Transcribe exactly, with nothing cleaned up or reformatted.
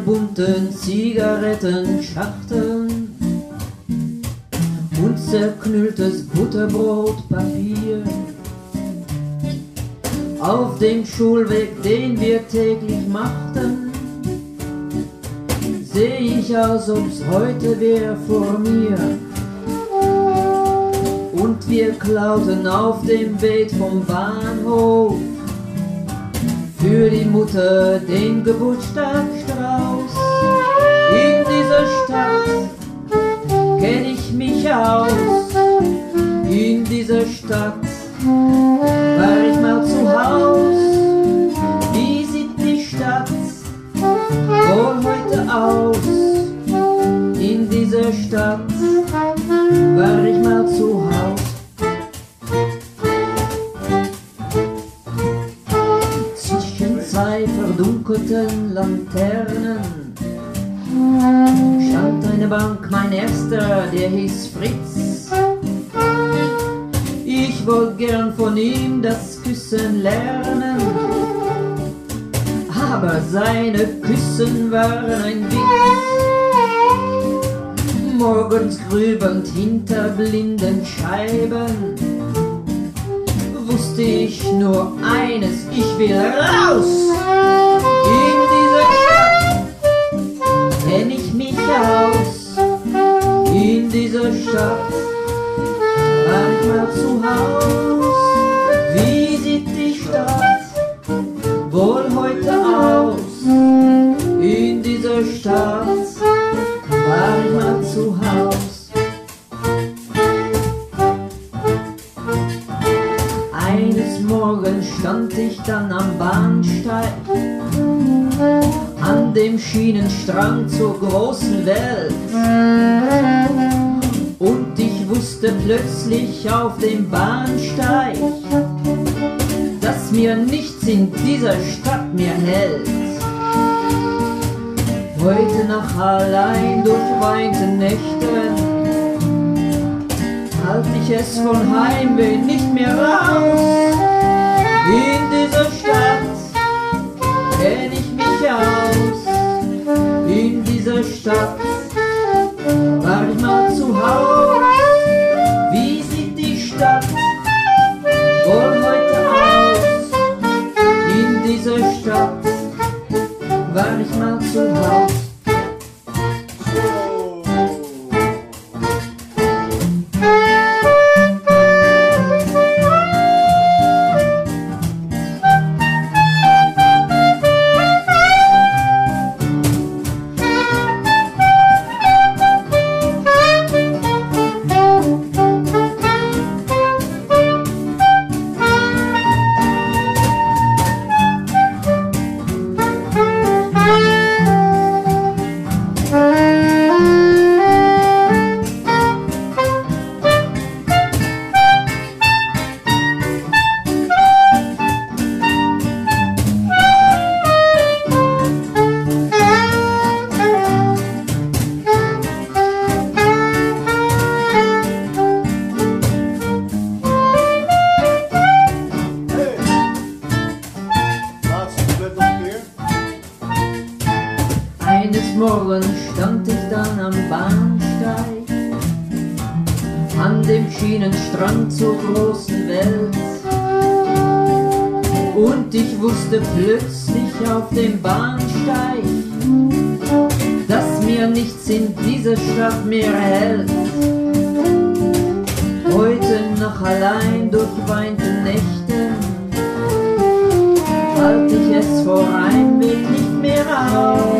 bunten Zigarettenschachteln und zerknülltes Butterbrotpapier. Auf dem Schulweg, den wir täglich machten, seh ich, als ob's heute wär vor mir. Und wir klauten auf dem Weg vom Bahnhof für die Mutter den Geburtstagsstrauß. In dieser Stadt kenn ich mich aus, in dieser Stadt war ich mal zu Haus. Wie sieht die Stadt wohl heute aus? In dieser Stadt war ich mal zu Haus. Zwischen zwei verdunkelten Laternen stand eine Bank, mein erster, der hieß Fritz. Ich wollte gern von ihm das Küssen lernen, aber seine Küssen waren ein Witz. Morgens grübelnd hinter blinden Scheiben wusste ich nur eines: ich will raus. In dieser Stadt kenn ich mich aus, in dieser Stadt war ich mal zu Haus. Wie sieht die Stadt wohl heute aus? In dieser Stadt war ich mal zu Haus. Eines Morgens stand ich dann am Bahnsteig, an dem Schienenstrang zur großen Welt. Und ich wusste plötzlich auf dem Bahnsteig, dass mir nichts in dieser Stadt mehr hält. Heute Nacht allein durch weite Nächte halt ich es von Heimweh nicht mehr raus. In dieser Stadt kenn ich mich aus, in dieser Stadt war ich mal zu Haus. Wie sieht die Stadt wohl heute aus? In dieser Stadt war ich mal zu Haus. Eines Morgens stand ich dann am Bahnsteig, an dem Schienenstrang zur großen Welt. Und ich wusste plötzlich auf dem Bahnsteig, dass mir nichts in dieser Stadt mehr hält. Heute Nacht allein durch weite Nächte halt ich es vor Heimweh nicht mehr aus.